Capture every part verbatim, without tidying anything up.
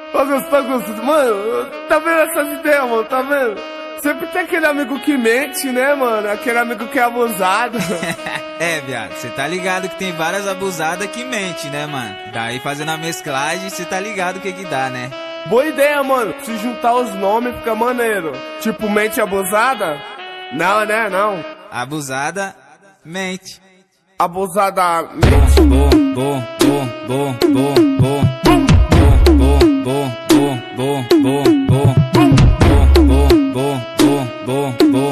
Ô, Gustavo, Gustavo, mano, tá vendo essas ideias, mano, tá vendo? Sempre tem aquele amigo que mente, né, mano? Aquele amigo que é abusado. É, viado, cê tá ligado que tem várias abusadas que mente, né, mano? Daí fazendo a mesclagem, cê tá ligado o que que dá, né? Boa ideia, mano. Se juntar os nomes fica maneiro. Tipo, mente abusada? Não, né, não. Abusada, mente. Abusada, mente. Bom, bom, bom, bom, bom, bom, bom, bom, bom, bom, bom, bom, bom, bom, bom, bom,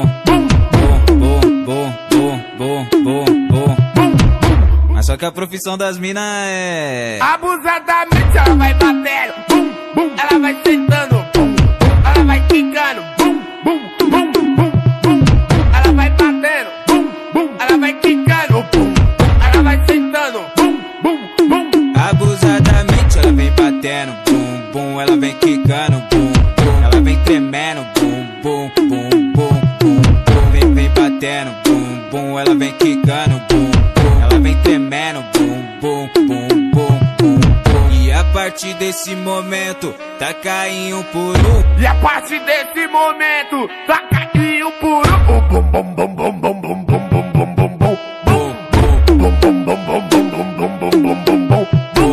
bom, bom, bom. Mas só que a profissão das minas é... Abusadamente ela vai batendo, bum, bum. Ela vai sentando, bum, bum. Ela vai quicando, bum, bum, bum, bum, bum. Ela vai batendo, bum, bum. Ela vai quicando, bum, bum. Ela vai sentando, bum, bum, bum. Abusadamente ela vem batendo, bum, bum. Ela vem quicando, bum, bum. Ela vem tremendo, bum, bum, bum, bum, bum, bum. Vem, vem batendo, bum, bum. Ela vem quicando, bum, bum. Ela vem tremendo, bum, bum, bum, bum, bum, bum. E a partir desse momento, tá caindo um por um. E a partir desse momento, tá caindo um por um. Bum, bum, bum, bum, bum, bum, bum, bum, bum, bum, bum. Bum, bum, bum, bum, bum, bum, bum, bum, bum, bum, bum, bum.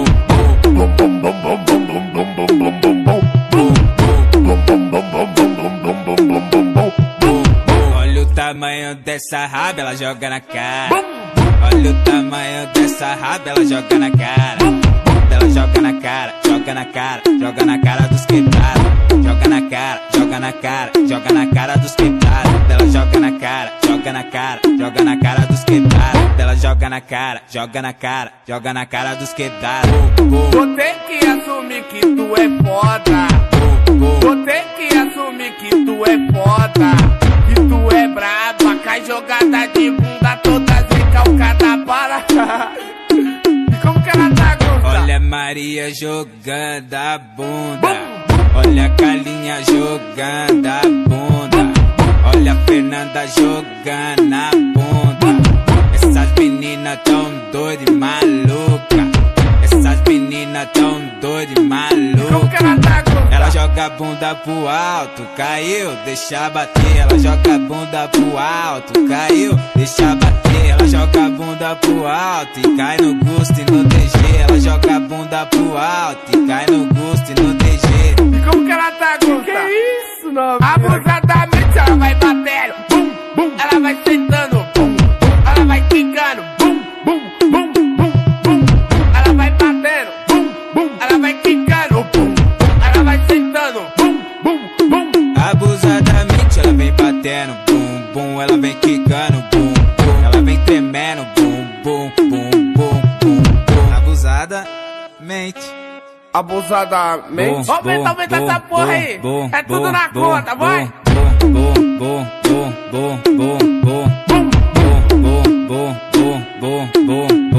Olha o tamanho dessa raba, ela joga na cara. Olha o tamanho dessa raba, ela joga na cara. Ela joga na cara, joga na cara, joga na cara dos quebrados. Joga na cara, joga na cara, joga na cara dos quebrados. Ela joga na cara, joga na cara, joga na cara dos quebrados. Ela joga na cara, joga na cara, joga na cara dos quebrados. Vou ter que assumir que tu é foda. Vou ter que assumir que tu é foda. Que tu é braba, cai jogada de bunda toda recalcada para. E como que ela tá, Gusta? Olha Maria jogando a bunda. Olha a Carlinha jogando a bunda. Olha a Fernanda jogando a bunda. Essas meninas tão doidas e maluca. Essas meninas tão doidas e maluca. Como que ela tá, Gusta? Ela joga a bunda pro alto, caiu, deixa bater. Ela joga a bunda pro alto, caiu, deixa bater. Ela joga a bunda pro alto e cai no gosto e no D G. Ela joga a bunda pro alto e cai no gosto e no D G. E como que ela tá, Gusta? Que isso, novinha? Abusadamente ela vai batendo, bum, bum. Ela vai sentando, bum, bum. Ela vai quicando, bum, bum, bum, bum, bum. Ela vai batendo, bum, bum. Ela vai quicando, bum, bum. Ela vai sentando, bum, bum, bum. Abusadamente ela vem batendo, bum, bum. Ela vem quicando, bum, bum. Ela vem tremendo, bum, bum, bum, bum, bum, bum. Abusadamente. Abusadamente. Bom, Aumenta, bom, aumenta bom, essa porra bom, aí. bom, É tudo bom, na bom, conta, vai. Bom, bom, bom, bom, bom, bom, bom, bom, bom, bom, bom, bom, bom, bom.